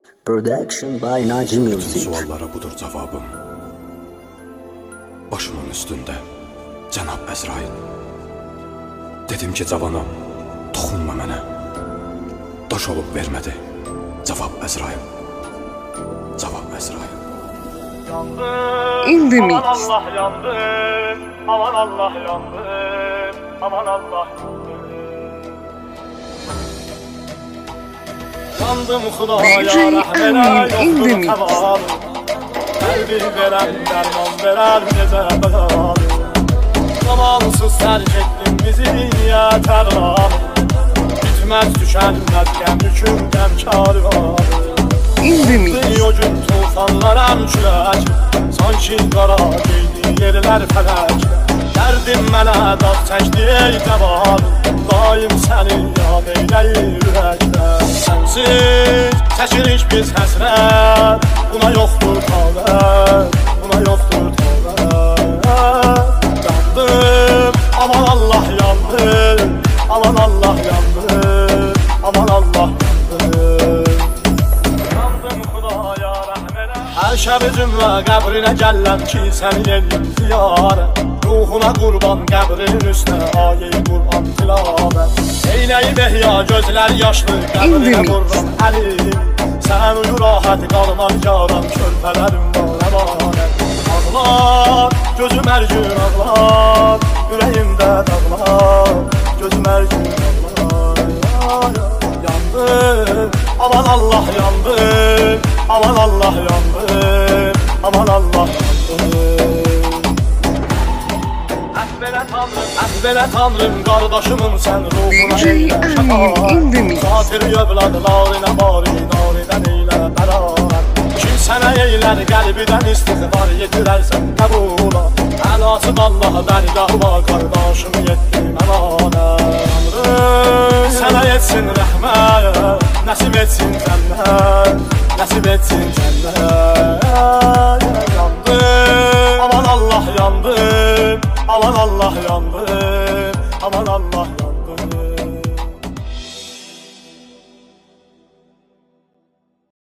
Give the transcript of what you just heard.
Production by Naci Bütün Music. suallara budur cevabım. Başımın üstünde Cenab Əzrail. Dedim ki cavanam, toxunma mənə. Daş olub vermədi cavab Əzrail. Cavab Əzrail. In the mix. Aman Allah yandım, aman Allah yandım, aman Allah yandım. Yandım Xudaya DJ rəhmənə Amin, in the yoxdur mix. təvalı. Qəlbi verən dərman verər necə bəğalı. Zamansız tərk etdin bizi yətər var. Bitməz düşənməz qəm yüküm qəmkarı var. In the mix. O gün tufanlara külək, sanki qara geydi yerlər fələk. Dərdim mənə dağ çəkdi ey cəvan, daim səni yad eyləyir ürəklər. Sənsiz çəkirik biz həsrət, buna yoxdur tavət, buna yoxdur tavət. Yandım, aman Allah yandım, aman Allah yandım, aman Allah yandım. Hər şəbi cümlə qəbrinə gəlləm ki, səni eləyim ziyarət. Ruhuna qurban qəbrinin üstə ayə-i Qur'an tilavət. Eynəyib ehya gözlər yaşlı qəbrinə vururam əlim. Sən uyu rahat qalma nigaran, körpələrim var əmanət. Ağlar, gözüm hər gün ağlar, ürəyimdə dağlar, gözüm hər gün ağlar. Yandım, aman Allah yandım, aman Allah yandım, aman Allah yandım. Əhvələ tanrım, qardaşımım sən ruhuna DJ eylə Amin, in the mix. Xatiri övlad, narinə bari, naridən eylə bərarət. Kim sənə eylər, qəlbidən istiğfar yetirərsən qəbula. Əlacım Allah'a dərgahıma, qardaşım yetdim əmanət. Tanrım sənə yetsin rəhmət, nəsib etsin cənnət, nəsib etsin cənnət. Yandım, aman Allah yandım, aman Allah yandım, aman Allah yandım.